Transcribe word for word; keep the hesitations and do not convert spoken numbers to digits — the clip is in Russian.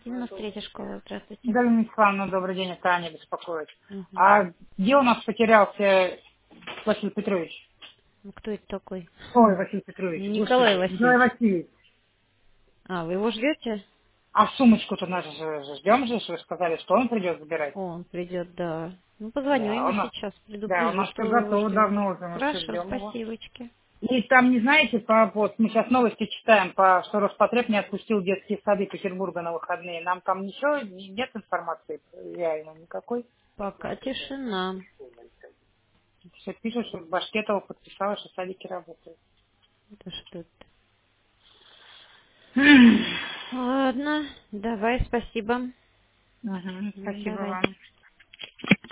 девяносто третья школа, здравствуйте. Галина Михайловна, добрый день, это Аня беспокоит. Угу. А где у нас потерялся Василий Петрович? Ну, кто это такой? Ой, Василий Петрович, Николай господи, Николай Васильевич. Васильевич. А, вы его ждете? А сумочку-то нас же же ждем же, что вы сказали, что он придет забирать. О, он придет, да. Ну, позвоню Да, ему у нас, сейчас, да, у предупрежу, нас что все вы его готово ждете. давно уже, мы все Хорошо, ждем его. спасибочки. И там, не знаете, по, вот мы сейчас новости читаем, по, что Роспотреб не отпустил детские сады Петербурга на выходные. Нам там ничего, не- нет информации реально никакой. Пока тишина. Все пишут, что Башкетова подписала, что садики работают. Да что это? Мгм. Ладно, давай, спасибо. Мгм. М, Спасибо Давай. вам.